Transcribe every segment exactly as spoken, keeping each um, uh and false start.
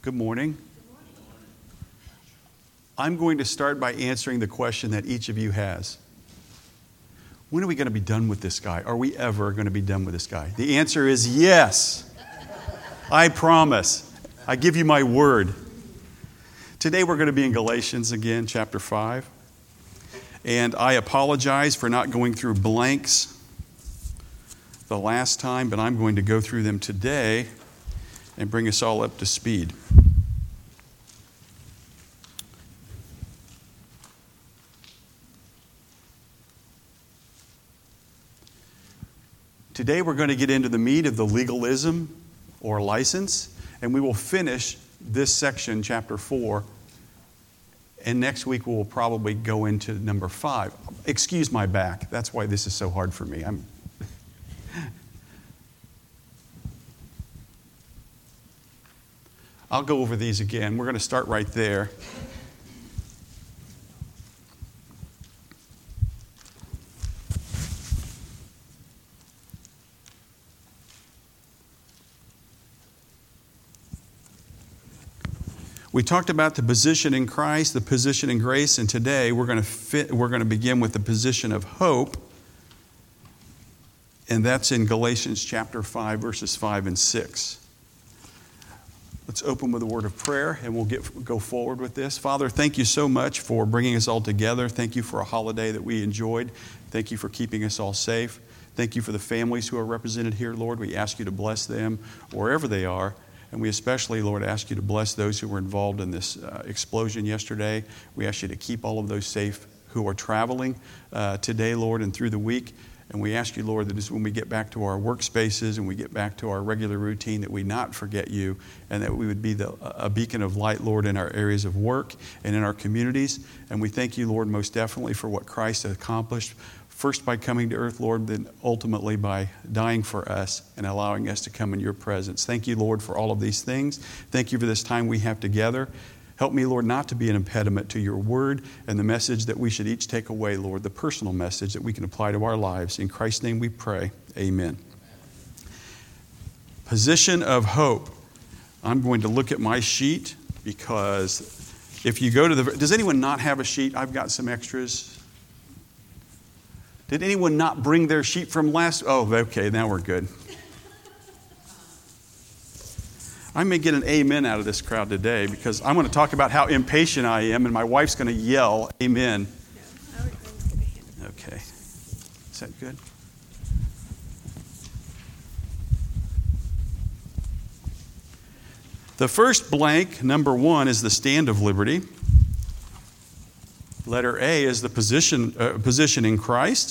Good morning. I'm going to start by answering the question that each of you has. When are we going to be done with this guy? Are we ever going to be done with this guy? The answer is yes. I promise. I give you my word. Today we're going to be in Galatians again, chapter five. And I apologize for not going through blanks the last time, but I'm going to go through them today and bring us all up to speed. Today we're going to get into the meat of the legalism or license, and we will finish this section, chapter four, and next week we'll probably go into number five. Excuse my back. That's why this is so hard for me. I'm I'll go over these again. We're going to start right there. We talked about the position in Christ, the position in grace, and today we're going to fit, we're going to begin with the position of hope. And that's in Galatians chapter five, verses five and six. Let's open with a word of prayer and we'll get go forward with this. Father, thank you so much for bringing us all together. Thank you for a holiday that we enjoyed. Thank you for keeping us all safe. Thank you for the families who are represented here, Lord. We ask you to bless them wherever they are. And we especially, Lord, ask you to bless those who were involved in this uh, explosion yesterday. We ask you to keep all of those safe who are traveling uh, today, Lord, and through the week. And we ask you, Lord, that when we get back to our workspaces and we get back to our regular routine, that we not forget you and that we would be the, a beacon of light, Lord, in our areas of work and in our communities. And we thank you, Lord, most definitely for what Christ has accomplished, first by coming to earth, Lord, then ultimately by dying for us and allowing us to come in your presence. Thank you, Lord, for all of these things. Thank you for this time we have together. Help me, Lord, not to be an impediment to your word and the message that we should each take away, Lord, the personal message that we can apply to our lives. In Christ's name we pray. Amen. Position of hope. I'm going to look at my sheet because if you go to the... Does anyone not have a sheet? I've got some extras. Did anyone not bring their sheet from last... Oh, okay, now we're good. I may get an amen out of this crowd today because I'm going to talk about how impatient I am and my wife's going to yell amen. Okay. Is that good? The first blank, number one, is the stand of liberty. Letter A is the position, uh, position in Christ.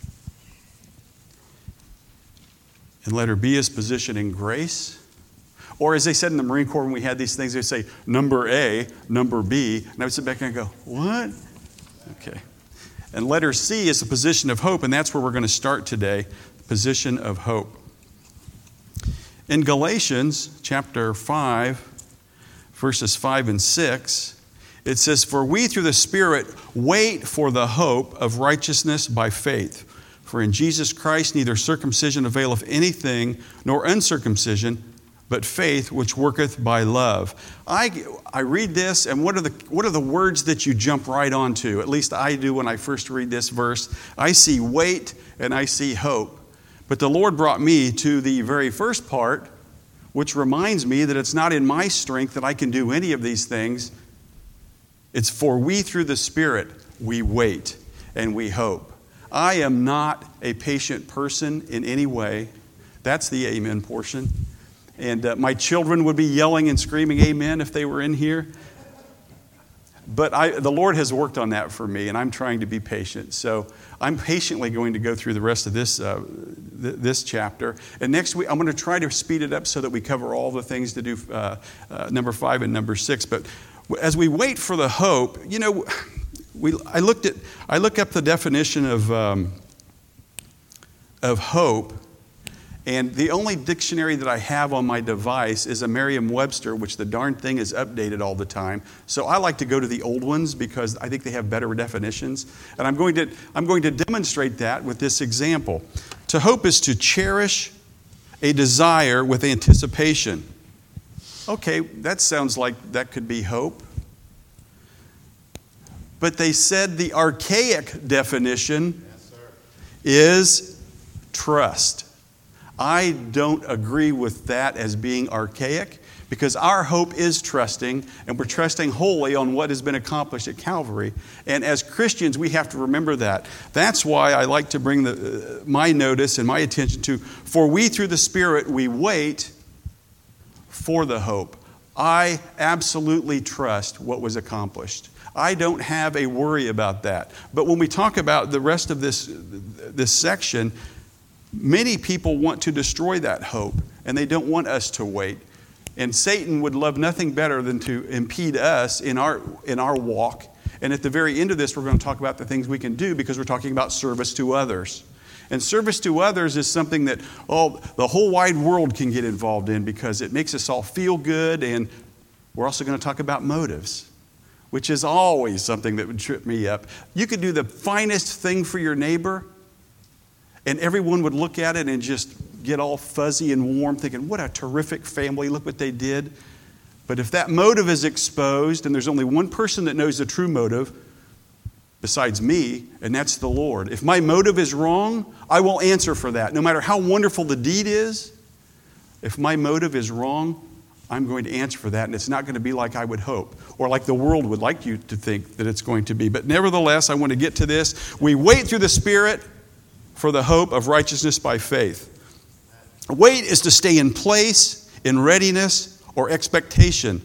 And letter B is position in grace. Or as they said in the Marine Corps when we had these things, they'd say, number A, number B. And I would sit back and go, what? Okay. And letter C is the position of hope, and that's where we're going to start today, the position of hope. In Galatians chapter five, verses five and six, it says, "For we through the Spirit wait for the hope of righteousness by faith. For in Jesus Christ neither circumcision availeth anything, nor uncircumcision, but faith which worketh by love." I, I read this, and what are the what are the words that you jump right onto? At least I do when I first read this verse. I see wait and I see hope. But the Lord brought me to the very first part, which reminds me that it's not in my strength that I can do any of these things. It's for we through the Spirit we wait and we hope. I am not a patient person in any way. That's the amen portion. And uh, my children would be yelling and screaming amen if they were in here. But I, the Lord has worked on that for me, and I'm trying to be patient. So I'm patiently going to go through the rest of this uh, th- this chapter. And next week, I'm going to try to speed it up so that we cover all the things to do, uh, uh, number five and number six. But as we wait for the hope, you know, we I looked at I look up the definition of um, of hope. And the only dictionary that I have on my device is a Merriam-Webster, which the darn thing is updated all the time. So I like to go to the old ones because I think they have better definitions. And I'm going to, I'm going to demonstrate that with this example. To hope is to cherish a desire with anticipation. Okay, that sounds like that could be hope. But they said the archaic definition Yes, sir. is trust. I don't agree with that as being archaic, because our hope is trusting, and we're trusting wholly on what has been accomplished at Calvary. And as Christians, we have to remember that. That's why I like to bring the, uh, my notice and my attention to, for we through the Spirit, we wait for the hope. I absolutely trust what was accomplished. I don't have a worry about that. But when we talk about the rest of this, this section, many people want to destroy that hope, and they don't want us to wait. And Satan would love nothing better than to impede us in our, in our walk. And at the very end of this, we're going to talk about the things we can do, because we're talking about service to others. And service to others is something that oh, the whole wide world can get involved in, because it makes us all feel good. And we're also going to talk about motives, which is always something that would trip me up. You could do the finest thing for your neighbor, and everyone would look at it and just get all fuzzy and warm, thinking, what a terrific family, look what they did. But if that motive is exposed, and there's only one person that knows the true motive besides me, and that's the Lord. If my motive is wrong, I will answer for that. No matter how wonderful the deed is, if my motive is wrong, I'm going to answer for that, and it's not going to be like I would hope, or like the world would like you to think that it's going to be. But nevertheless, I want to get to this. We wait through the Spirit for the hope of righteousness by faith. Wait is to stay in place, in readiness, or expectation.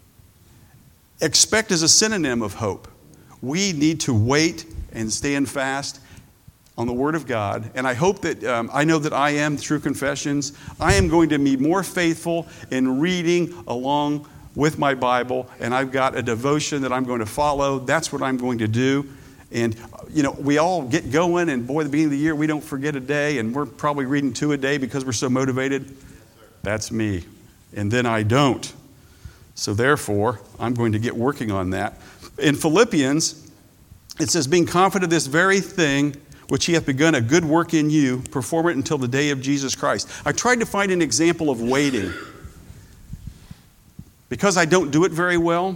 Expect is a synonym of hope. We need to wait and stand fast on the Word of God. And I hope that, um, I know that I am through Confessions. I am going to be more faithful in reading along with my Bible. And I've got a devotion that I'm going to follow. That's what I'm going to do. And, you know, we all get going, and boy, at the beginning of the year, we don't forget a day, and we're probably reading two a day because we're so motivated. Yes, that's me. And then I don't. So therefore, I'm going to get working on that. In Philippians, it says, being confident of this very thing, which he hath begun a good work in you, perform it until the day of Jesus Christ. I tried to find an example of waiting. Because I don't do it very well,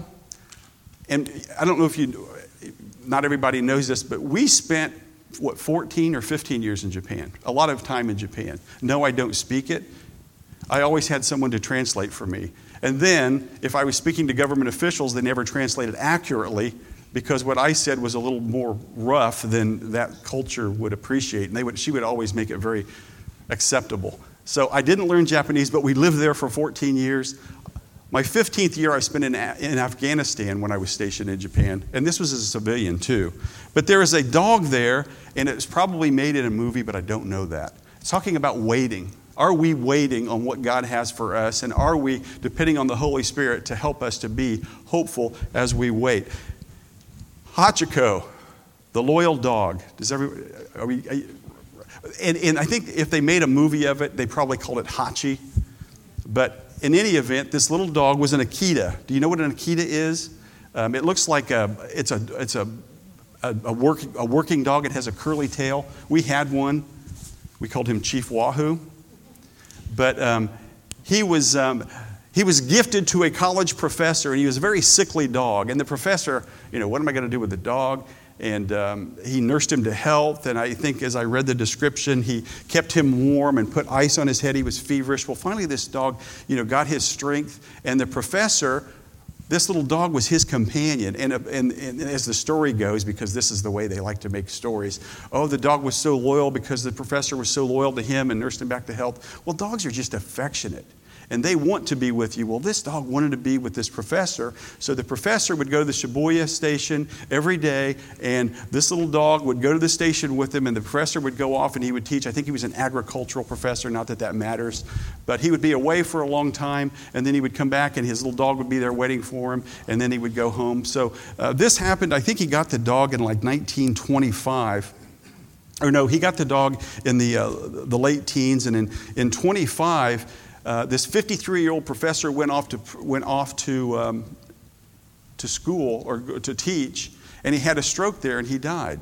and I don't know if you... Not everybody knows this, but we spent, what, fourteen or fifteen years in Japan. A lot of time in Japan. No, I don't speak it. I always had someone to translate for me. And then, if I was speaking to government officials, they never translated accurately, because what I said was a little more rough than that culture would appreciate. And they would, she would always make it very acceptable. So I didn't learn Japanese, but we lived there for fourteen years. My fifteenth year I spent in, in Afghanistan when I was stationed in Japan. And this was as a civilian too. But there is a dog there, and it was probably made in a movie, but I don't know that. It's talking about waiting. Are we waiting on what God has for us? And are we depending on the Holy Spirit to help us to be hopeful as we wait? Hachiko, the loyal dog. Does everybody, are we, are you, and, and I think if they made a movie of it, they probably called it Hachi. But in any event, this little dog was an Akita. Do you know what an Akita is? Um, it looks like a, it's a, it's a, a, a, work, a working dog. It has a curly tail. We had one. We called him Chief Wahoo. But um, he was, um, he was gifted to a college professor, and he was a very sickly dog. And the professor, you know, what am I going to do with the dog? And um, he nursed him to health. And I think as I read the description, he kept him warm and put ice on his head. He was feverish. Well, finally, this dog, you know, got his strength. And the professor, this little dog was his companion. And, and, and as the story goes, because this is the way they like to make stories, oh, the dog was so loyal because the professor was so loyal to him and nursed him back to health. Well, dogs are just affectionate. And they want to be with you. Well, this dog wanted to be with this professor. So the professor would go to the Shibuya station every day, and this little dog would go to the station with him, and the professor would go off and he would teach. I think he was an agricultural professor, not that that matters. But he would be away for a long time, and then he would come back, and his little dog would be there waiting for him, and then he would go home. So uh, this happened, I think he got the dog in like nineteen twenty-five. Or no, he got the dog in the, uh, the late teens, and in, in twenty-five, Uh, this fifty-three-year-old professor went off to went off to um, to school or to teach, and he had a stroke there, and he died.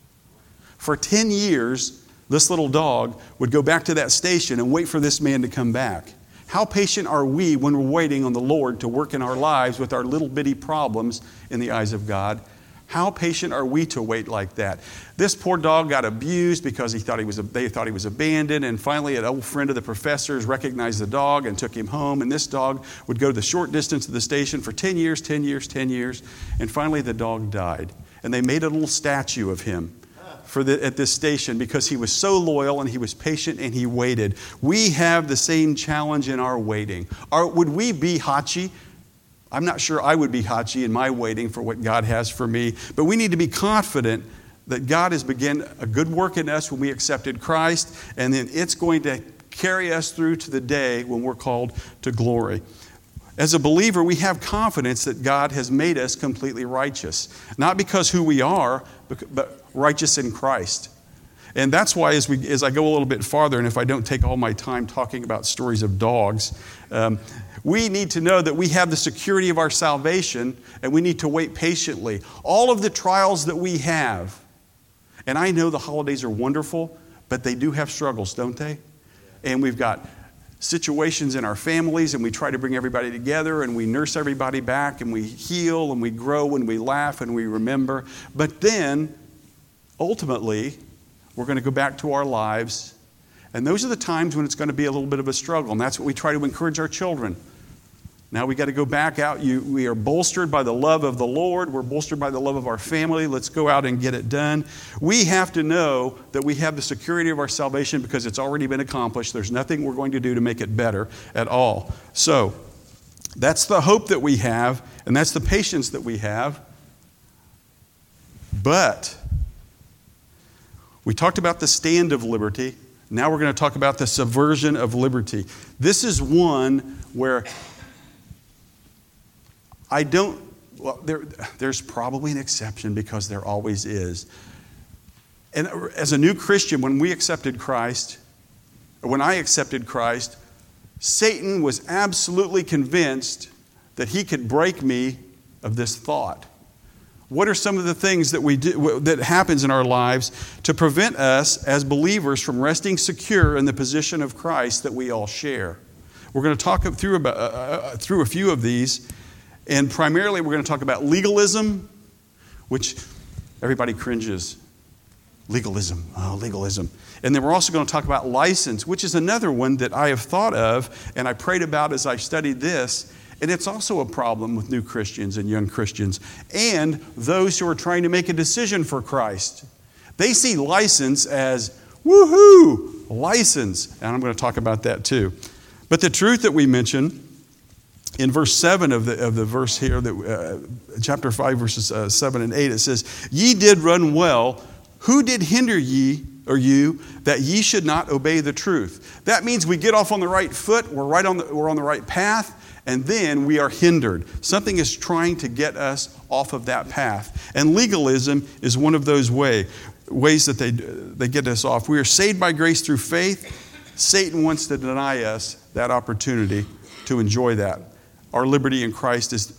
For ten years, this little dog would go back to that station and wait for this man to come back. How patient are we when we're waiting on the Lord to work in our lives with our little bitty problems in the eyes of God? How patient are we to wait like that? This poor dog got abused because he thought he was, they thought he was abandoned, and finally an old friend of the professor's recognized the dog and took him home, and this dog would go the short distance to the station for ten years, ten years, ten years, and finally the dog died. And they made a little statue of him for the, at this station because he was so loyal and he was patient and he waited. We have the same challenge in our waiting. Are, would we be Hachi? I'm not sure I would be Hachi in my waiting for what God has for me, but we need to be confident that God has begun a good work in us when we accepted Christ, and then it's going to carry us through to the day when we're called to glory. As a believer, we have confidence that God has made us completely righteous, not because who we are, but righteous in Christ. And that's why as we as I go a little bit farther, and if I don't take all my time talking about stories of dogs, um, we need to know that we have the security of our salvation, and we need to wait patiently. All of the trials that we have, and I know the holidays are wonderful, but they do have struggles, don't they? And we've got situations in our families, and we try to bring everybody together, and we nurse everybody back, and we heal, and we grow, and we laugh, and we remember. But then, ultimately, we're going to go back to our lives, and those are the times when it's going to be a little bit of a struggle, and that's what we try to encourage our children. Now we got to go back out. You, we are bolstered by the love of the Lord. We're bolstered by the love of our family. Let's go out and get it done. We have to know that we have the security of our salvation because it's already been accomplished. There's nothing we're going to do to make it better at all. So that's the hope that we have, and that's the patience that we have. But we talked about the stand of liberty. Now we're going to talk about the subversion of liberty. This is one where I don't, well, there, there's probably an exception because there always is. And as a new Christian, when we accepted Christ, or when I accepted Christ, Satan was absolutely convinced that he could break me of this thought. What are some of the things that we do, that happens in our lives to prevent us as believers from resting secure in the position of Christ that we all share? We're going to talk through about, uh, through a few of these, and primarily we're going to talk about legalism, which everybody cringes. Legalism, oh, legalism. And then we're also going to talk about license, which is another one that I have thought of and I prayed about as I studied this. And it's also a problem with new Christians and young Christians and those who are trying to make a decision for Christ. They see license as, woohoo, license. And I'm going to talk about that too. But the truth that we mention in verse seven of the, of the verse here, that, uh, chapter five, verses uh, seven and eight, it says, "Ye did run well. Who did hinder ye or you that ye should not obey the truth?" That means we get off on the right foot. We're right on the, we're on the right path. And then we are hindered. Something is trying to get us off of that path. And legalism is one of those way, ways that they, they get us off. We are saved by grace through faith. Satan wants to deny us that opportunity to enjoy that. Our liberty in Christ is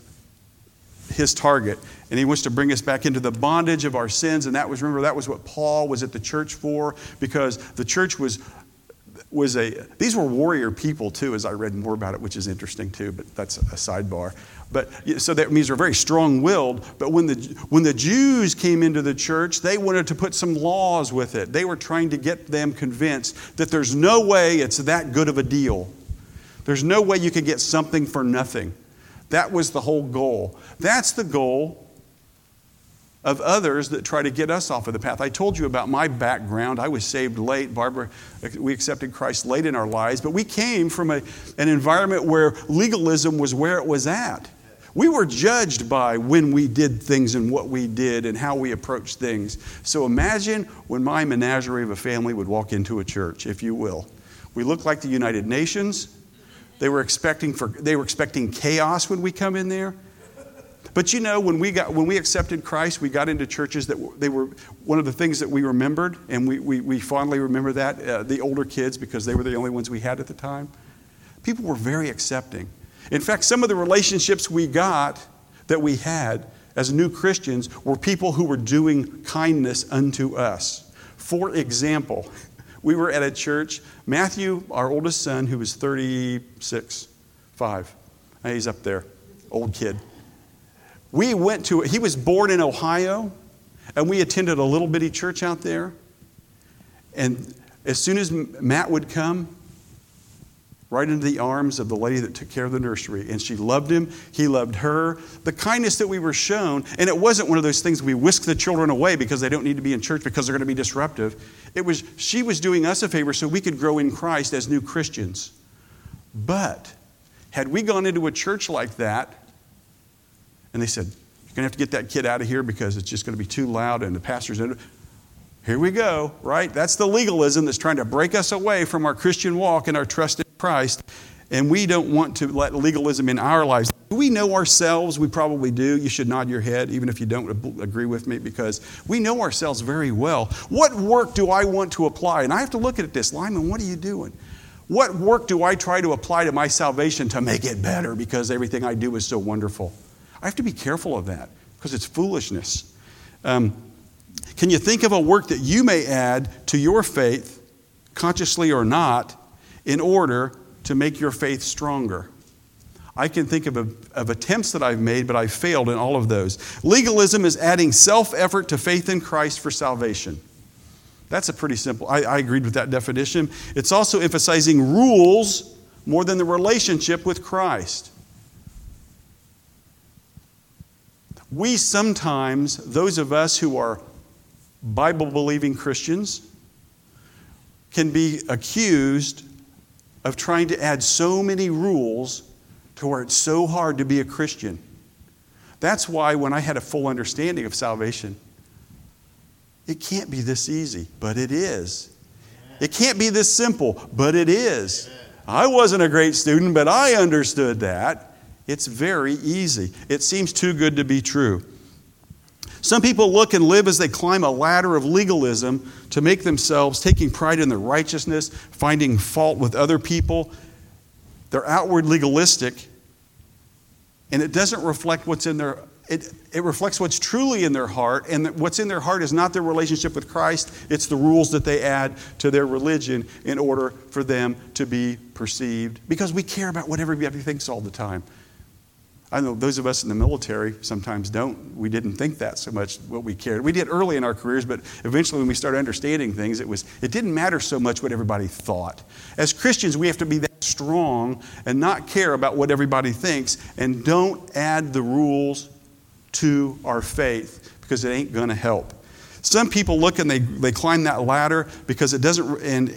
his target. And he wants to bring us back into the bondage of our sins. And that was, remember, that was what Paul was at the church for, because the church was was a, these were warrior people too, as I read more about it, which is interesting too, but that's a sidebar. But so that means they're very strong-willed, but when the, when the Jews came into the church, they wanted to put some laws with it. They were trying to get them convinced that there's no way it's that good of a deal. There's no way you could get something for nothing. That was the whole goal. That's the goal of others that try to get us off of the path. I told you about my background. I was saved late. Barbara, we accepted Christ late in our lives, but we came from a, an environment where legalism was where it was at. We were judged by when we did things and what we did and how we approached things. So imagine when my menagerie of a family would walk into a church, if you will. We looked like the United Nations. They were expecting for they were expecting chaos when we come in there. But you know, when we got when we accepted Christ, we got into churches that they were one of the things that we remembered, and we we, we fondly remember that, uh, the older kids, because they were the only ones we had at the time. People were very accepting. In fact, some of the relationships we got that we had as new Christians were people who were doing kindness unto us. For example, we were at a church. Matthew, our oldest son, who was thirty-six, five. He's up there, old kid. We went to, he was born in Ohio, and we attended a little bitty church out there. And as soon as Matt would come, right into the arms of the lady that took care of the nursery. And she loved him. He loved her. The kindness that we were shown, and it wasn't one of those things we whisk the children away because they don't need to be in church because they're going to be disruptive. It was, she was doing us a favor so we could grow in Christ as new Christians. But had we gone into a church like that, and they said, you're going to have to get that kid out of here because it's just going to be too loud and the pastor's in it. Here we go, right? That's the legalism that's trying to break us away from our Christian walk and our trust in Christ. And we don't want to let legalism in our lives. Do we know ourselves? We probably do. You should nod your head, even if you don't agree with me, because we know ourselves very well. What work do I want to apply? And I have to look at this. Lyman, what are you doing? What work do I try to apply to my salvation to make it better because everything I do is so wonderful? I have to be careful of that because it's foolishness. Um, Can you think of a work that you may add to your faith, consciously or not, in order to make your faith stronger? I can think of, a, of attempts that I've made, but I've failed in all of those. Legalism is adding self-effort to faith in Christ for salvation. That's a pretty simple, I, I agreed with that definition. It's also emphasizing rules more than the relationship with Christ. We sometimes, those of us who are Bible-believing Christians, can be accused of trying to add so many rules to where it's so hard to be a Christian. That's why when I had a full understanding of salvation, it can't be this easy, but it is. It can't be this simple, but it is. I wasn't a great student, but I understood that. It's very easy. It seems too good to be true. Some people look and live as they climb a ladder of legalism to make themselves, taking pride in their righteousness, finding fault with other people. They're outward legalistic, and it doesn't reflect what's in their, it, it reflects what's truly in their heart, and what's in their heart is not their relationship with Christ, it's the rules that they add to their religion in order for them to be perceived, because we care about what everybody thinks all the time. I know those of us in the military sometimes don't. We didn't think that so much, what we cared. We did early in our careers, but eventually when we started understanding things, it was it didn't matter so much what everybody thought. As Christians, we have to be that strong and not care about what everybody thinks, and don't add the rules to our faith because it ain't going to help. Some people look and they, they climb that ladder because it doesn't, and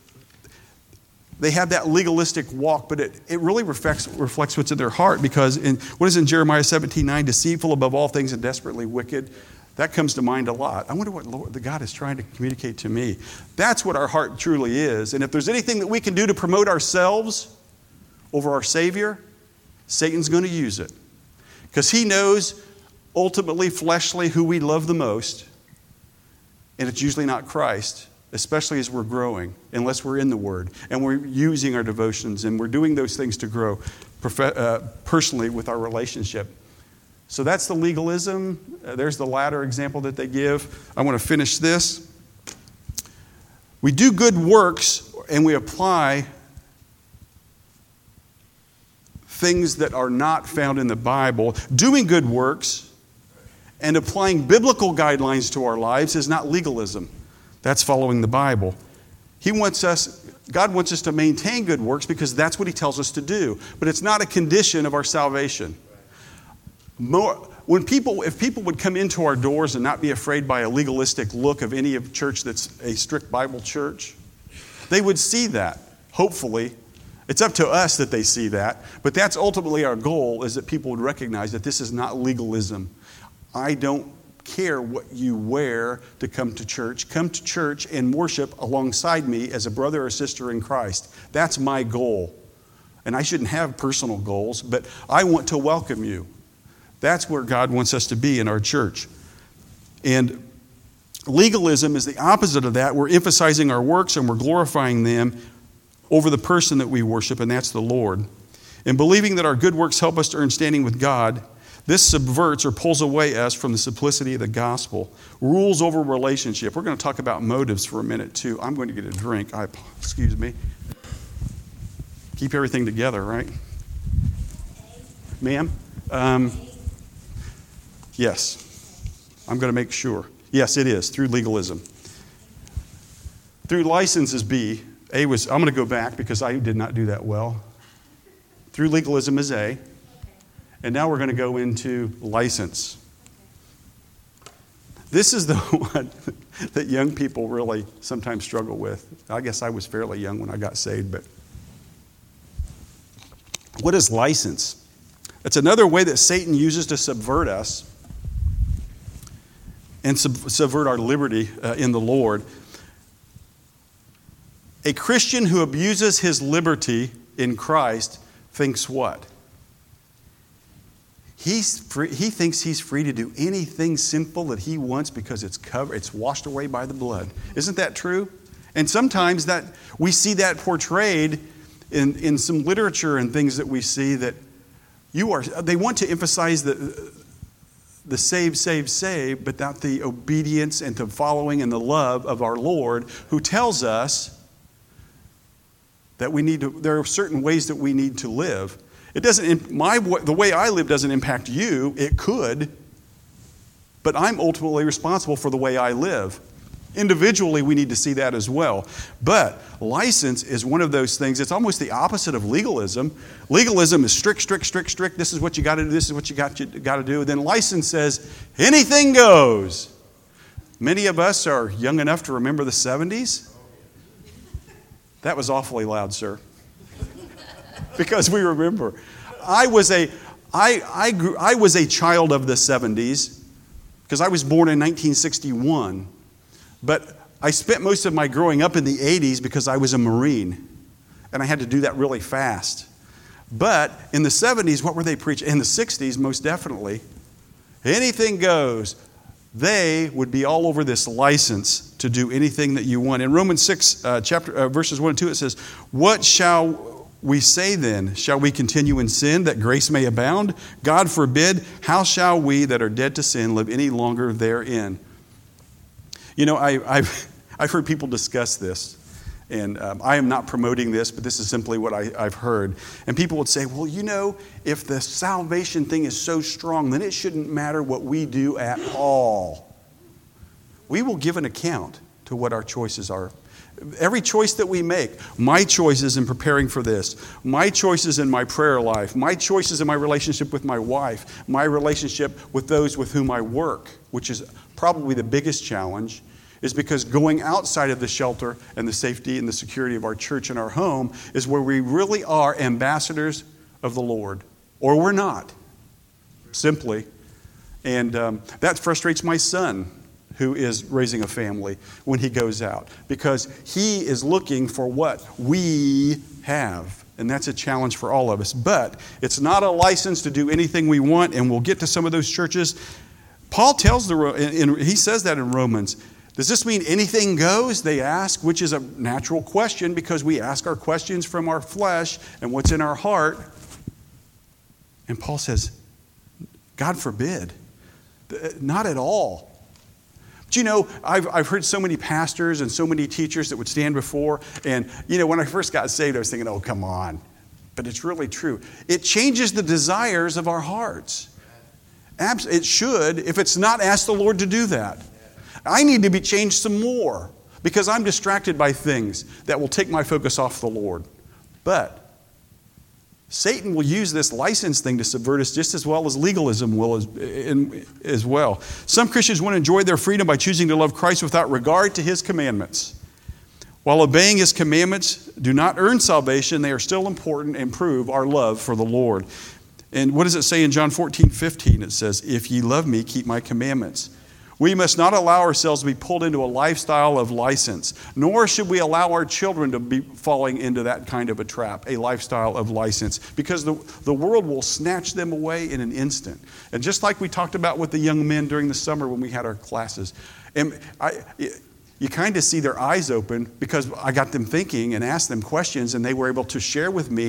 they have that legalistic walk, but it, it really reflects, reflects what's in their heart, because in what is in Jeremiah seventeen nine, deceitful above all things and desperately wicked, that comes to mind a lot. I wonder what Lord, the God is trying to communicate to me. That's what our heart truly is. And if there's anything that we can do to promote ourselves over our Savior, Satan's going to use it. Because he knows ultimately, fleshly, who we love the most, and it's usually not Christ. Especially as we're growing, unless we're in the Word, and we're using our devotions, and we're doing those things to grow prof- uh, personally with our relationship. So that's the legalism. Uh, there's the ladder example that they give. I want to finish this. We do good works, and we apply things that are not found in the Bible. Doing good works and applying biblical guidelines to our lives is not legalism. That's following the Bible. He wants us, God wants us to maintain good works because that's what He tells us to do. But it's not a condition of our salvation. More, when people, if people would come into our doors and not be afraid by a legalistic look of any of church that's a strict Bible church, they would see that, hopefully. It's up to us that they see that. But that's ultimately our goal, is that people would recognize that this is not legalism. I don't care what you wear to come to church. Come to church and worship alongside me as a brother or sister in Christ. That's my goal. And I shouldn't have personal goals, but I want to welcome you. That's where God wants us to be in our church. And legalism is the opposite of that. We're emphasizing our works and we're glorifying them over the person that we worship, and that's the Lord. And believing that our good works help us to earn standing with God, This subverts or pulls away us from the simplicity of the gospel. Rules over relationship. We're going to talk about motives for a minute too. I'm going to get a drink. I, excuse me. Keep everything together, right? Ma'am? Um, yes. I'm going to make sure. Yes, it is, through legalism. Through license is B. A was, I'm going to go back because I did not do that well. Through legalism is A. And now we're going to go into license. This is the one that young people really sometimes struggle with. I guess I was fairly young when I got saved, but what is license? It's another way that Satan uses to subvert us and sub- subvert our liberty uh, in the Lord. A Christian who abuses his liberty in Christ thinks what? He's free, he thinks he's free to do anything sinful that he wants because it's covered, it's washed away by the blood. Isn't that true? And sometimes that we see that portrayed in, in some literature and things that we see that you are. They want to emphasize the the save, save, save, but not the obedience and the following and the love of our Lord, who tells us that we need to. There are certain ways that we need to live. It doesn't, my, the way I live doesn't impact you. It could, but I'm ultimately responsible for the way I live. Individually, we need to see that as well. But license is one of those things. It's almost the opposite of legalism. Legalism is strict, strict, strict, strict. This is what you got to do. This is what you got, you got to do. Then license says anything goes. Many of us are young enough to remember the seventies. That was awfully loud, sir. Because we remember. I was a, I, I, grew, I was a child of the seventies because I was born in nineteen sixty-one. But I spent most of my growing up in the eighties because I was a Marine. And I had to do that really fast. But in the seventies, what were they preaching? In the sixties, most definitely. Anything goes. They would be all over this license to do anything that you want. In Romans six, uh, chapter, uh, verses one and two, it says, what shall we say then? Shall we continue in sin that grace may abound? God forbid. How shall we that are dead to sin live any longer therein? You know, I, I've, I've heard people discuss this. And um, I am not promoting this, but this is simply what I, I've heard. And people would say, well, you know, if the salvation thing is so strong, then it shouldn't matter what we do at all. We will give an account to what our choices are. Every choice that we make, my choices in preparing for this, my choices in my prayer life, my choices in my relationship with my wife, my relationship with those with whom I work, which is probably the biggest challenge, is because going outside of the shelter and the safety and the security of our church and our home is where we really are ambassadors of the Lord. Or we're not, simply. And um, that frustrates my son, who is raising a family, when he goes out. Because he is looking for what we have. And that's a challenge for all of us. But it's not a license to do anything we want, and we'll get to some of those churches. Paul tells the, and he says that in Romans. Does this mean anything goes? They ask, which is a natural question because we ask our questions from our flesh and what's in our heart. And Paul says, God forbid. Not at all. But you know, I've, I've heard so many pastors and so many teachers that would stand before. And, you know, when I first got saved, I was thinking, oh, come on. But it's really true. It changes the desires of our hearts. It should, if it's not, ask the Lord to do that. I need to be changed some more because I'm distracted by things that will take my focus off the Lord. But Satan will use this license thing to subvert us just as well as legalism will as, in, as well. Some Christians want to enjoy their freedom by choosing to love Christ without regard to His commandments. While obeying His commandments do not earn salvation, they are still important and prove our love for the Lord. And what does it say in John fourteen fifteen? It says, if ye love me, keep my commandments. We must not allow ourselves to be pulled into a lifestyle of license, nor should we allow our children to be falling into that kind of a trap, a lifestyle of license, because the, the world will snatch them away in an instant. And just like we talked about with the young men during the summer when we had our classes, and I, you kind of see their eyes open because I got them thinking and asked them questions, and they were able to share with me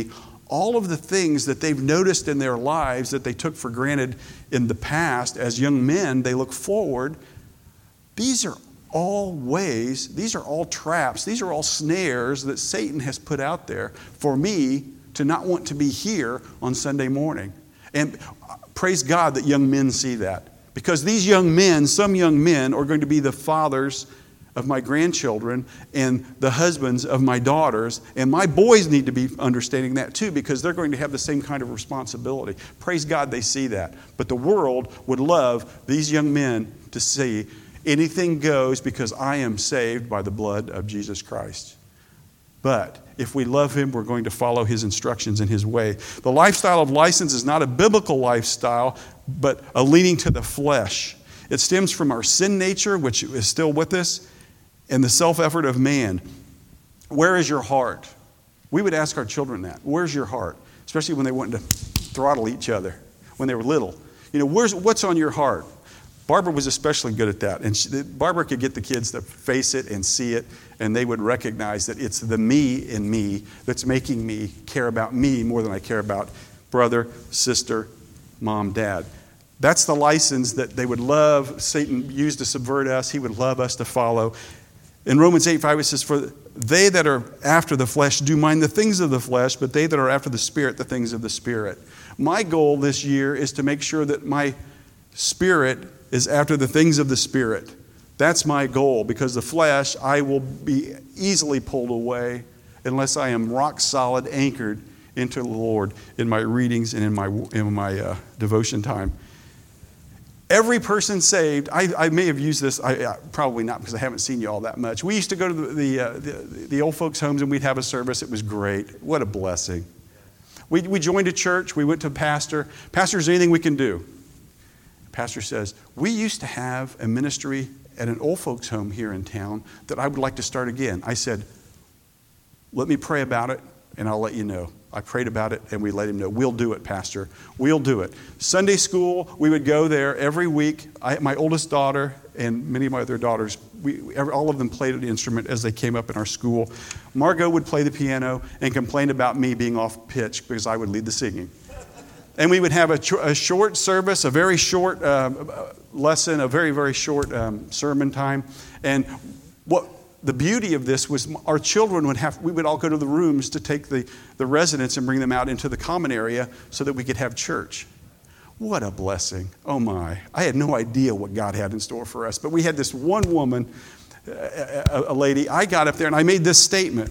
all of the things that they've noticed in their lives that they took for granted in the past as young men, they look forward. These are all ways, these are all traps, these are all snares that Satan has put out there for me to not want to be here on Sunday morning. And praise God that young men see that. Because these young men, some young men, are going to be the fathers of my grandchildren and the husbands of my daughters. And my boys need to be understanding that too, because they're going to have the same kind of responsibility. Praise God they see that. But the world would love these young men to see anything goes because I am saved by the blood of Jesus Christ. But if we love him, we're going to follow his instructions and his way. The lifestyle of license is not a biblical lifestyle, but a leaning to the flesh. It stems from our sin nature, which is still with us, and the self-effort of man. Where is your heart? We would ask our children that. Where's your heart? Especially when they wanted to throttle each other when they were little. You know, where's what's on your heart? Barbara was especially good at that. And she, Barbara could get the kids to face it and see it, and they would recognize that it's the me in me that's making me care about me more than I care about brother, sister, mom, dad. That's the license that they would love. Satan used to subvert us. He would love us to follow. In Romans eight five, it says, for they that are after the flesh do mind the things of the flesh, but they that are after the Spirit, the things of the Spirit. My goal this year is to make sure that my spirit is after the things of the Spirit. That's my goal, because the flesh, I will be easily pulled away unless I am rock solid anchored into the Lord in my readings and in my in my uh, devotion time. Every person saved, I, I may have used this, I, I, probably not because I haven't seen you all that much. We used to go to the, the, uh, the, the old folks' homes and we'd have a service. It was great. What a blessing. We, we joined a church. We went to a pastor. Pastor, is there anything we can do? Pastor says, we used to have a ministry at an old folks home here in town that I would like to start again. I said, let me pray about it and I'll let you know. I prayed about it and we let him know. We'll do it, Pastor. We'll do it. Sunday school, we would go there every week. I, my oldest daughter and many of my other daughters, we, all of them played an instrument as they came up in our school. Margot would play the piano and complain about me being off pitch because I would lead the singing. And we would have a, ch- a short service, a very short uh, lesson, a very, very short um, sermon time. And what the beauty of this was our children would have, we would all go to the rooms to take the, the residents and bring them out into the common area so that we could have church. What a blessing. Oh my. I had no idea what God had in store for us. But we had this one woman, a, a lady, I got up there and I made this statement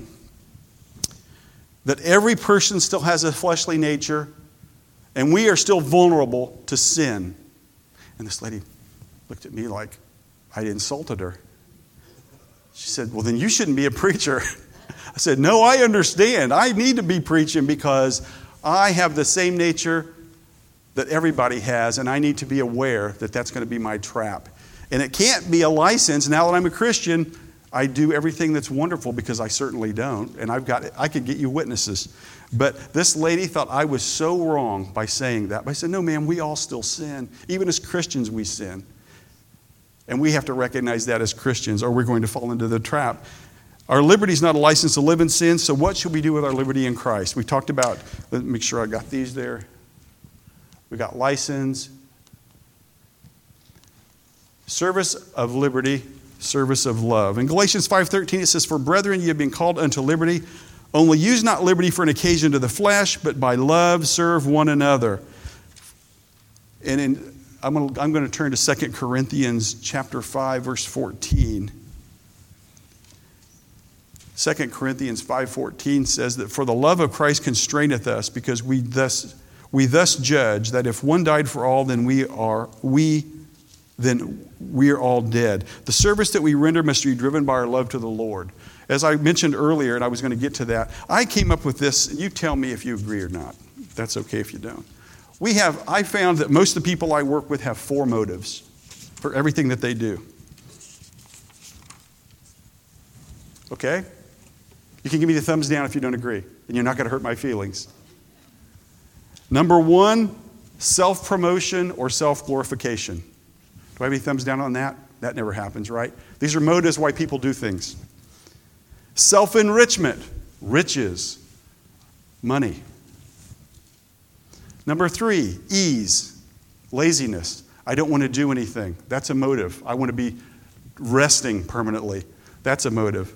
that every person still has a fleshly nature and we are still vulnerable to sin. And this lady looked at me like I'd insulted her. She said, well, then you shouldn't be a preacher. I said, no, I understand. I need to be preaching because I have the same nature that everybody has, and I need to be aware that that's going to be my trap. And it can't be a license. Now that I'm a Christian, I do everything that's wonderful because I certainly don't. And I've got, I could get you witnesses. But this lady thought I was so wrong by saying that. But I said, no, ma'am, we all still sin. Even as Christians, we sin. And we have to recognize that as Christians, or we're going to fall into the trap. Our liberty is not a license to live in sin, so what should we do with our liberty in Christ? We talked about, let me make sure I got these there. We got license, service of liberty, service of love. In Galatians five thirteen, it says, for brethren, ye have been called unto liberty. Only use not liberty for an occasion to the flesh, but by love serve one another. And in I'm going, to, I'm going to turn to Second Corinthians chapter five, verse fourteen. Second Corinthians five fourteen says that for the love of Christ constraineth us, because we thus we thus judge that if one died for all, then we are we then we are all dead. The service that we render must be driven by our love to the Lord. As I mentioned earlier, and I was going to get to that, I came up with this. You tell me if you agree or not. That's okay if you don't. We have, I found that most of the people I work with have four motives for everything that they do. Okay? You can give me the thumbs down if you don't agree, and you're not going to hurt my feelings. Number one, self-promotion or self-glorification. Do I have any thumbs down on that? That never happens, right? These are motives why people do things. Self-enrichment, riches, money. Number three, ease, laziness. I don't want to do anything. That's a motive. I want to be resting permanently. That's a motive.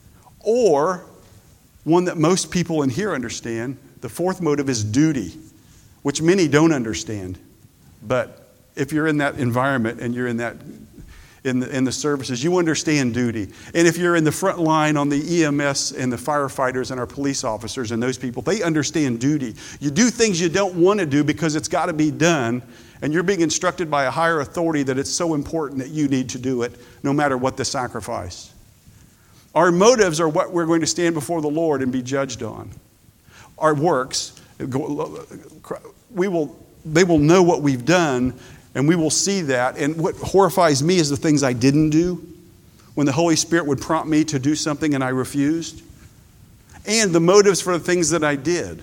Or one that most people in here understand, the fourth motive is duty, which many don't understand. But if you're in that environment and you're in that in the, in the services, you understand duty. And if you're in the front line on the E M S and the firefighters and our police officers and those people, they understand duty. You do things you don't want to do because it's got to be done, and you're being instructed by a higher authority that it's so important that you need to do it, no matter what the sacrifice. Our motives are what we're going to stand before the Lord and be judged on. Our works, we will, they will know what we've done, and we will see that. And what horrifies me is the things I didn't do, when the Holy Spirit would prompt me to do something and I refused, and the motives for the things that I did.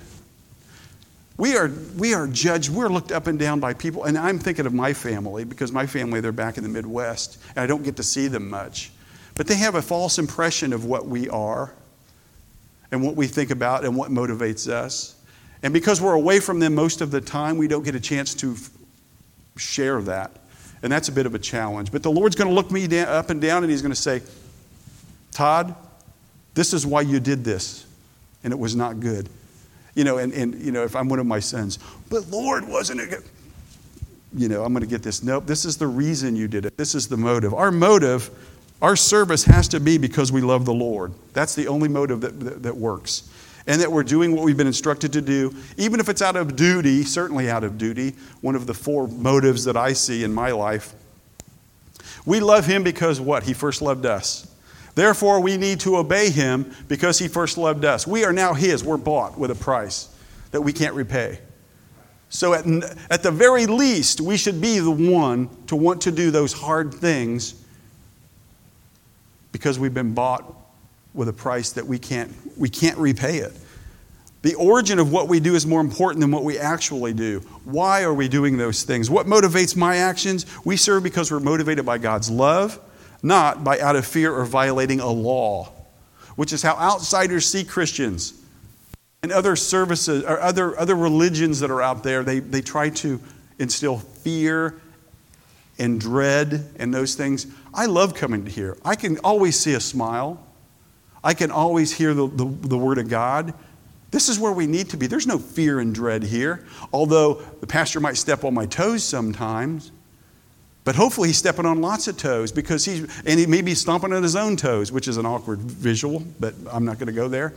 We are, we are judged, we're looked up and down by people, and I'm thinking of my family, because my family, they're back in the Midwest, and I don't get to see them much. But they have a false impression of what we are and what we think about and what motivates us. And because we're away from them most of the time, we don't get a chance to share that. And that's a bit of a challenge. But the Lord's going to look me down, up and down, and He's going to say, Todd, this is why you did this, and it was not good. You know, and, and you know, if I'm one of my sons, but Lord, wasn't it good? You know, I'm going to get this. Nope, this is the reason you did it. This is the motive. Our motive, our service has to be because we love the Lord. That's the only motive that, that, that works. And that we're doing what we've been instructed to do, even if it's out of duty, certainly out of duty, one of the four motives that I see in my life. We love Him because what? He first loved us. Therefore, we need to obey Him because He first loved us. We are now His. We're bought with a price that we can't repay. So at, at the very least, we should be the one to want to do those hard things because we've been bought with a price that we can't, we can't repay it. The origin of what we do is more important than what we actually do. Why are we doing those things? What motivates my actions? We serve because we're motivated by God's love, not by out of fear or violating a law, which is how outsiders see Christians and other services or other, other religions that are out there. They, they try to instill fear and dread and those things. I love coming to here. I can always see a smile. I can always hear the, the, the Word of God. This is where we need to be. There's no fear and dread here, although the pastor might step on my toes sometimes. But hopefully he's stepping on lots of toes, because he's, and he may be stomping on his own toes, which is an awkward visual, but I'm not going to go there.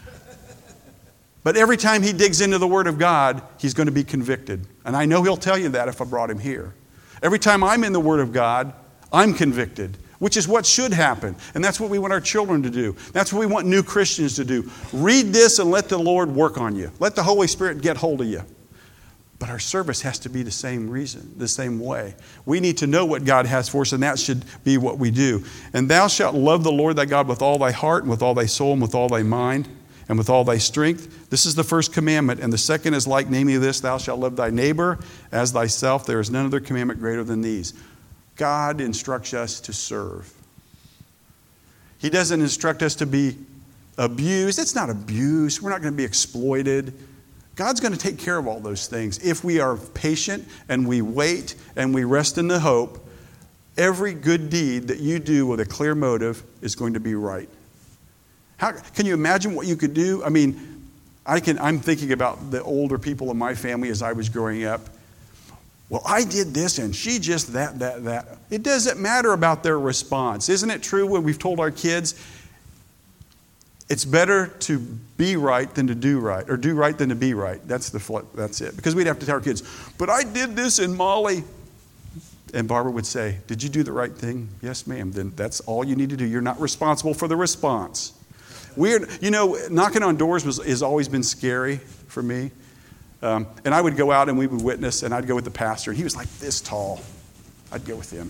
But every time he digs into the Word of God, he's going to be convicted. And I know he'll tell you that if I brought him here. Every time I'm in the Word of God, I'm convicted, which is what should happen. And that's what we want our children to do. That's what we want new Christians to do. Read this and let the Lord work on you. Let the Holy Spirit get hold of you. But our service has to be the same reason, the same way. We need to know what God has for us, and that should be what we do. And thou shalt love the Lord thy God with all thy heart, and with all thy soul, and with all thy mind, and with all thy strength. This is the first commandment. And the second is like, namely this, thou shalt love thy neighbor as thyself. There is none other commandment greater than these. God instructs us to serve. He doesn't instruct us to be abused. It's not abuse. We're not going to be exploited. God's going to take care of all those things. If we are patient and we wait and we rest in the hope, every good deed that you do with a clear motive is going to be right. How, can you imagine what you could do? I mean, I can, I'm thinking about the older people in my family as I was growing up. Well, I did this and she just that, that, that. It doesn't matter about their response. Isn't it true when we've told our kids, it's better to be right than to do right, or do right than to be right. That's the that's it. Because we'd have to tell our kids, but I did this in Molly. And Barbara would say, did you do the right thing? Yes, ma'am. Then that's all you need to do. You're not responsible for the response. Weird, you know, knocking on doors was, has always been scary for me. Um, and I would go out and we would witness, and I'd go with the pastor. He was like this tall. I'd go with him.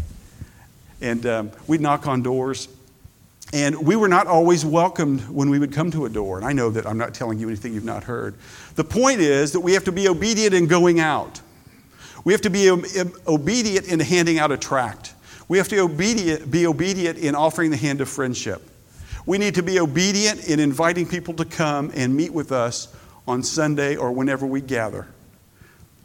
And um, we'd knock on doors. And we were not always welcomed when we would come to a door. And I know that I'm not telling you anything you've not heard. The point is that we have to be obedient in going out. We have to be obedient in handing out a tract. We have to obedient, be obedient in offering the hand of friendship. We need to be obedient in inviting people to come and meet with us on Sunday or whenever we gather.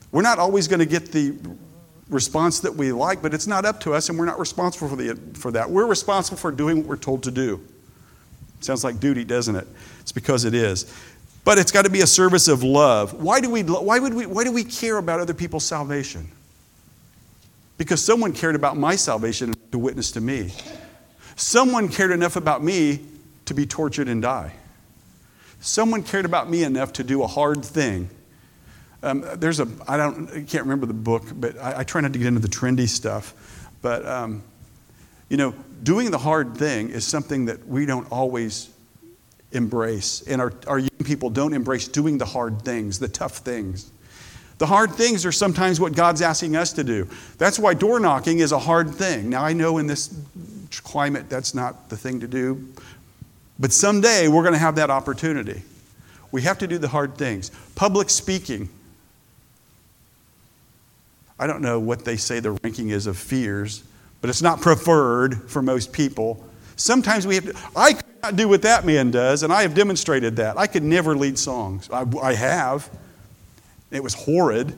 We're not always going to get the response that we like, but it's not up to us, and we're not responsible for, the, for that. We're responsible for doing what we're told to do. Sounds like duty, doesn't it? It's because it is. But it's got to be a service of love. Why do we, why would we, why do we care about other people's salvation? Because someone cared about my salvation to witness to me. Someone cared enough about me to be tortured and die. Someone cared about me enough to do a hard thing. Um, there's a, I don't, I can't remember the book, but I, I try not to get into the trendy stuff. But, um, you know, doing the hard thing is something that we don't always embrace. And our, our young people don't embrace doing the hard things, the tough things. The hard things are sometimes what God's asking us to do. That's why door knocking is a hard thing. Now, I know in this climate that's not the thing to do, but someday we're going to have that opportunity. We have to do the hard things. Public speaking. I don't know what they say the ranking is of fears, but it's not preferred for most people. Sometimes we have to, I could not do what that man does, and I have demonstrated that. I could never lead songs. I, I have. It was horrid.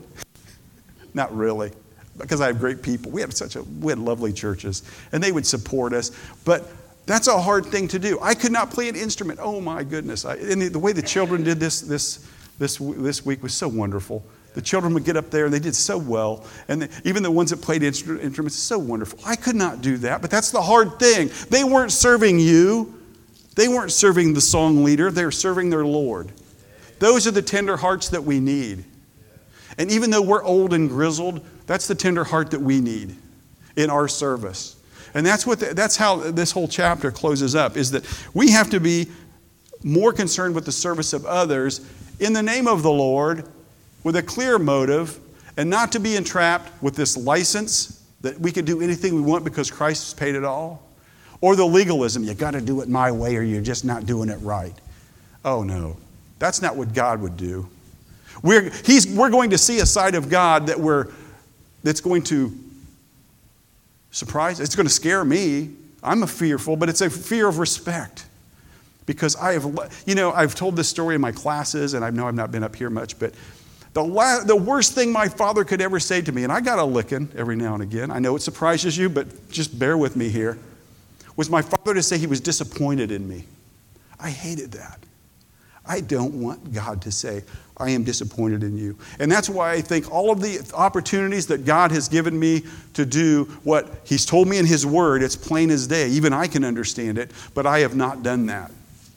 Not really, because I have great people. We had such a, we had lovely churches, and they would support us. But that's a hard thing to do. I could not play an instrument. Oh my goodness! I, and the, the way the children did this this this this week was so wonderful. The children would get up there, and they did so well. And the, even the ones that played instru- instruments, so wonderful. I could not do that, but that's the hard thing. They weren't serving you. They weren't serving the song leader. They were serving their Lord. Those are the tender hearts that we need. And even though we're old and grizzled, that's the tender heart that we need in our service. And that's what the, that's how this whole chapter closes up, is that we have to be more concerned with the service of others in the name of the Lord, with a clear motive, and not to be entrapped with this license that we can do anything we want because Christ has paid it all, or the legalism, you got to do it my way or you're just not doing it right. Oh no, that's not what God would do. We're, he's, we're going to see a side of God that we're, that's going to surprise, it's going to scare me. I'm a fearful, but it's a fear of respect. Because I have, you know, I've told this story in my classes, and I know I've not been up here much, but the, la- the worst thing my father could ever say to me, and I got a licking every now and again, I know it surprises you, but just bear with me here, was my father to say he was disappointed in me. I hated that. I don't want God to say, I am disappointed in you. And that's why I think all of the opportunities that God has given me to do what He's told me in His Word, it's plain as day. Even I can understand it, but I have not done that.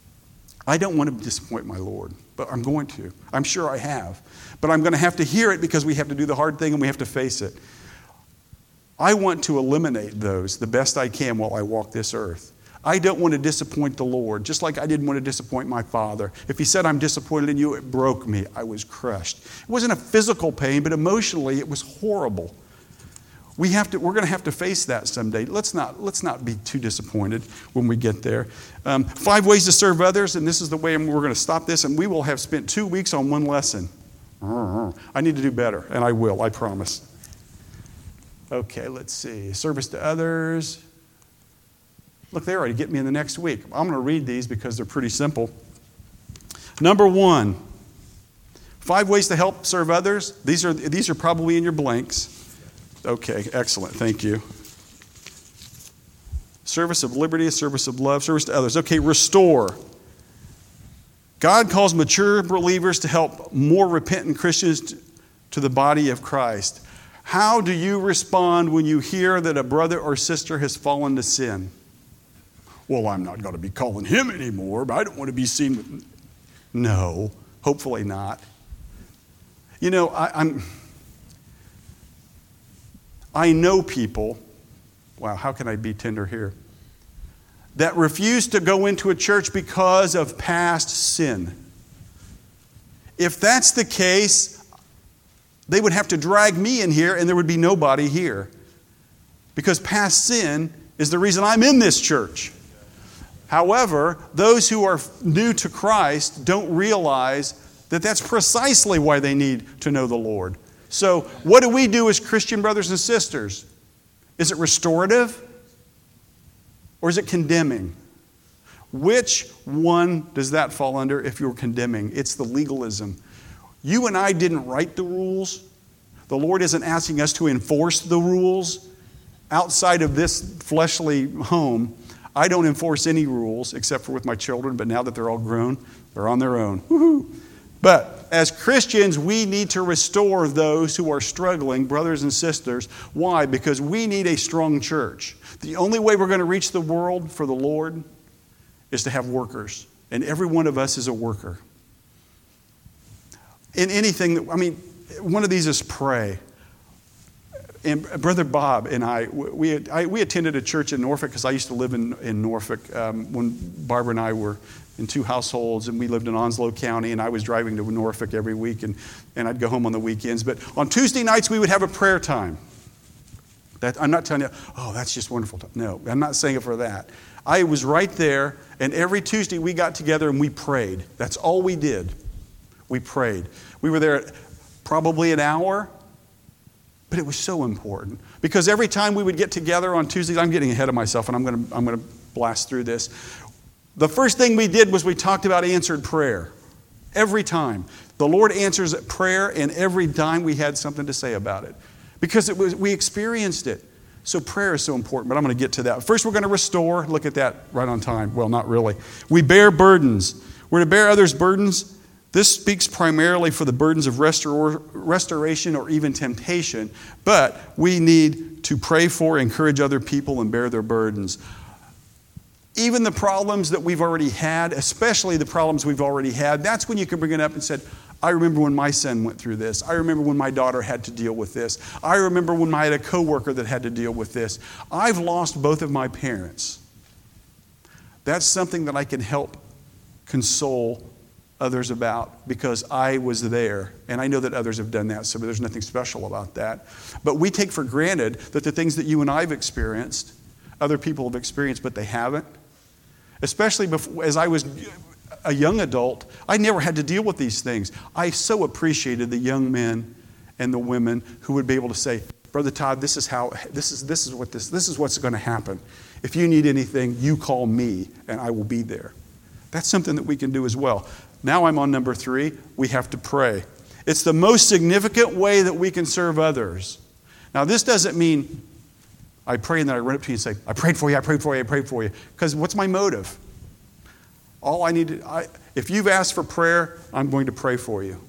I don't want to disappoint my Lord, but I'm going to. I'm sure I have. But I'm going to have to hear it because we have to do the hard thing and we have to face it. I want to eliminate those the best I can while I walk this earth. I don't want to disappoint the Lord, just like I didn't want to disappoint my father. If he said, I'm disappointed in you, it broke me. I was crushed. It wasn't a physical pain, but emotionally it was horrible. We have to, we're going to have to face that someday. Let's not, let's not be too disappointed when we get there. Um, five ways to serve others, and this is the way we're going to stop this, and we will have spent two weeks on one lesson. I need to do better, and I will, I promise. Okay, let's see. Service to others. Look, they already get me in the next week. I'm going to read these because they're pretty simple. Number one, five ways to help serve others. These are, these are probably in your blanks. Okay, excellent. Thank you. Service of liberty, service of love, service to others. Okay, restore. God calls mature believers to help more repentant Christians to the body of Christ. How do you respond when you hear that a brother or sister has fallen to sin? Well, I'm not going to be calling him anymore, but I don't want to be seen with... No, hopefully not. You know, I, I'm... I know people, wow, how can I be tender here, that refuse to go into a church because of past sin. If that's the case, they would have to drag me in here and there would be nobody here. Because past sin is the reason I'm in this church. However, those who are new to Christ don't realize that that's precisely why they need to know the Lord. So what do we do as Christian brothers and sisters? Is it restorative or is it condemning? Which one does that fall under if you're condemning? It's the legalism. You and I didn't write the rules. The Lord isn't asking us to enforce the rules outside of this fleshly home. I don't enforce any rules except for with my children, but now that they're all grown, they're on their own. Woo-hoo. But as Christians, we need to restore those who are struggling, brothers and sisters. Why? Because we need a strong church. The only way we're going to reach the world for the Lord is to have workers. And every one of us is a worker. In anything, that, I mean, one of these is pray. And Brother Bob and I, we, I, we attended a church in Norfolk because I used to live in, in Norfolk um, when Barbara and I were in two households, and we lived in Onslow County, and I was driving to Norfolk every week, and, and I'd go home on the weekends. But on Tuesday nights, we would have a prayer time. That, I'm not telling you, oh, that's just wonderful. No, I'm not saying it for that. I was right there, and every Tuesday we got together and we prayed. That's all we did. We prayed. We were there probably an hour. But it was so important because every time we would get together on Tuesdays, I'm getting ahead of myself and I'm going to I'm going to blast through this. The first thing we did was we talked about answered prayer. Every time. The Lord answers prayer, and every time we had something to say about it because it was we experienced it. So prayer is so important, but I'm going to get to that. First, we're going to restore. Look at that, right on time. Well, not really. We bear burdens. We're to bear others' burdens. This speaks primarily for the burdens of restor- restoration or even temptation, but we need to pray for, encourage other people, and bear their burdens. Even the problems that we've already had, especially the problems we've already had, that's when you can bring it up and say, I remember when my son went through this. I remember when my daughter had to deal with this. I remember when I had a coworker that had to deal with this. I've lost both of my parents. That's something that I can help console others about because I was there, and I know that others have done that, so there's nothing special about that. But we take for granted that the things that you and I have experienced, other people have experienced, but they haven't. Especially before, as I was a young adult, I never had to deal with these things. I so appreciated the young men and the women who would be able to say, Brother Todd, this is how this is this is what this this is what's going to happen. If you need anything, you call me, and I will be there. That's something that we can do as well. Now I'm on number three. We have to pray. It's the most significant way that we can serve others. Now, this doesn't mean I pray and then I run up to you and say, I prayed for you, I prayed for you, I prayed for you. Because what's my motive? All I need to, I, if you've asked for prayer, I'm going to pray for you.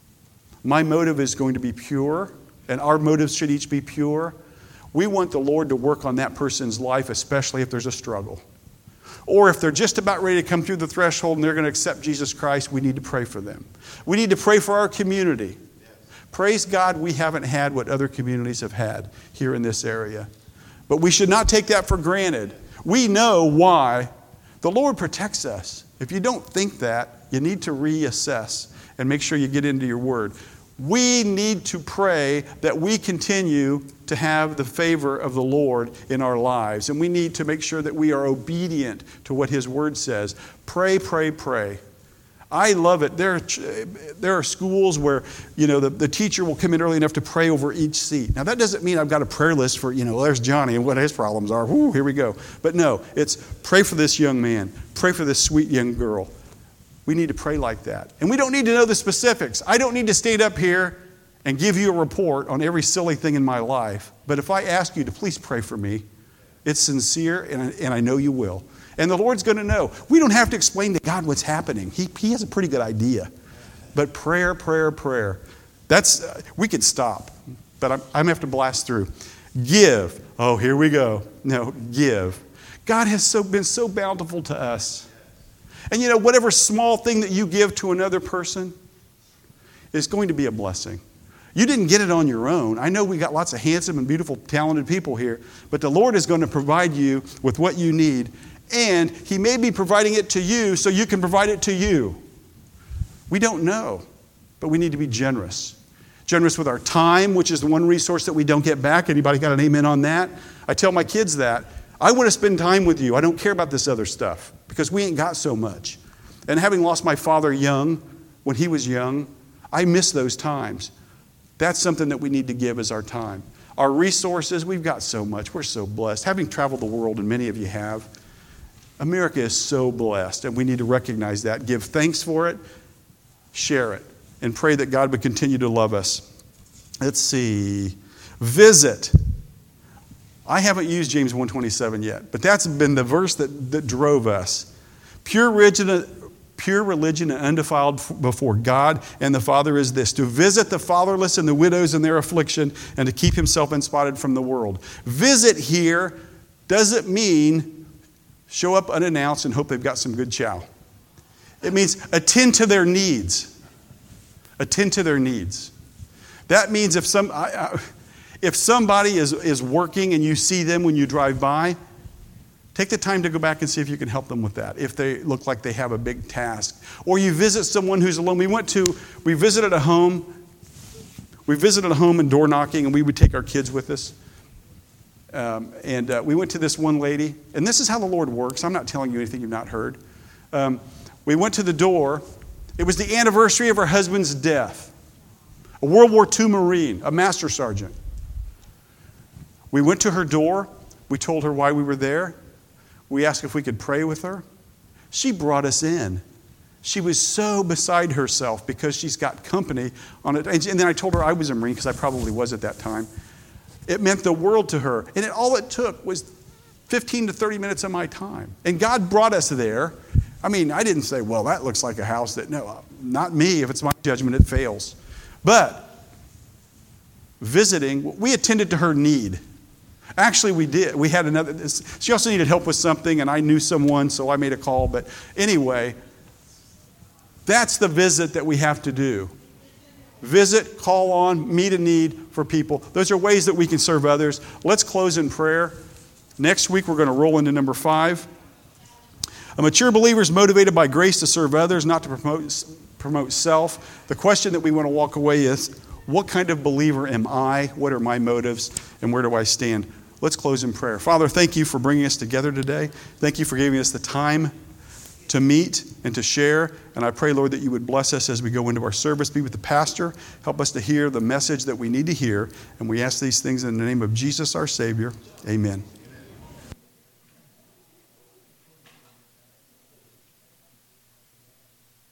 My motive is going to be pure, and our motives should each be pure. We want the Lord to work on that person's life, especially if there's a struggle. Or if they're just about ready to come through the threshold and they're going to accept Jesus Christ, we need to pray for them. We need to pray for our community. Yes. Praise God, we haven't had what other communities have had here in this area. But we should not take that for granted. We know why. The Lord protects us. If you don't think that, you need to reassess and make sure you get into your word. We need to pray that we continue to have the favor of the Lord in our lives. And we need to make sure that we are obedient to what His Word says. Pray, pray, pray. I love it. There are, there are schools where, you know, the, the teacher will come in early enough to pray over each seat. Now, that doesn't mean I've got a prayer list for, you know, well, there's Johnny and what his problems are. Woo, here we go. But no, it's pray for this young man. Pray for this sweet young girl. We need to pray like that. And we don't need to know the specifics. I don't need to stand up here and give you a report on every silly thing in my life. But if I ask you to please pray for me, it's sincere, and I, and I know you will. And the Lord's going to know. We don't have to explain to God what's happening. He, he has a pretty good idea. But prayer, prayer, prayer. That's, uh, we could stop. But I'm, I'm going to have to blast through. Give. Oh, here we go. No, give. God has so been so bountiful to us. And you know, whatever small thing that you give to another person is going to be a blessing. You didn't get it on your own. I know we got lots of handsome and beautiful, talented people here, but the Lord is going to provide you with what you need, and He may be providing it to you so you can provide it to you. We don't know, but we need to be generous. Generous with our time, which is the one resource that we don't get back. Anybody got an amen on that? I tell my kids that. I want to spend time with you. I don't care about this other stuff because we ain't got so much. And having lost my father young, when he was young, I miss those times. That's something that we need to give as our time. Our resources, we've got so much. We're so blessed. Having traveled the world, and many of you have, America is so blessed, and we need to recognize that. Give thanks for it, share it, and pray that God would continue to love us. Let's see. Visit. I haven't used James one twenty-seven yet, but that's been the verse that, that drove us. Pure religion, pure religion and undefiled before God and the Father is this: to visit the fatherless and the widows in their affliction and to keep himself unspotted from the world. Visit here doesn't mean show up unannounced and hope they've got some good chow. It means attend to their needs. Attend to their needs. That means if some, I, I, if somebody is, is working and you see them when you drive by, take the time to go back and see if you can help them with that, if they look like they have a big task. Or you visit someone who's alone. We went to, we visited a home. We visited a home and door knocking, and we would take our kids with us. Um, and uh, we went to this one lady, and this is how the Lord works. I'm not telling you anything you've not heard. Um, we went to the door. It was the anniversary of her husband's death. A World War Two Marine, a master sergeant. We went to her door. We told her why we were there. We asked if we could pray with her. She brought us in. She was so beside herself because she's got company on it. And then I told her I was a Marine, because I probably was at that time. It meant the world to her. And it, all it took was fifteen to thirty minutes of my time. And God brought us there. I mean, I didn't say, well, that looks like a house that, no, not me. If it's my judgment, it fails. But visiting, we attended to her need. Actually, we did. We had another, she also needed help with something, and I knew someone, so I made a call. But anyway, that's the visit that we have to do. Visit, call on, meet a need for people. Those are ways that we can serve others. Let's close in prayer. Next week, we're going to roll into number five. A mature believer is motivated by grace to serve others, not to promote, promote self. The question that we want to walk away is, what kind of believer am I? What are my motives? And where do I stand? Let's close in prayer. Father, thank you for bringing us together today. Thank you for giving us the time to meet and to share. And I pray, Lord, that you would bless us as we go into our service. Be with the pastor. Help us to hear the message that we need to hear. And we ask these things in the name of Jesus, our Savior. Amen.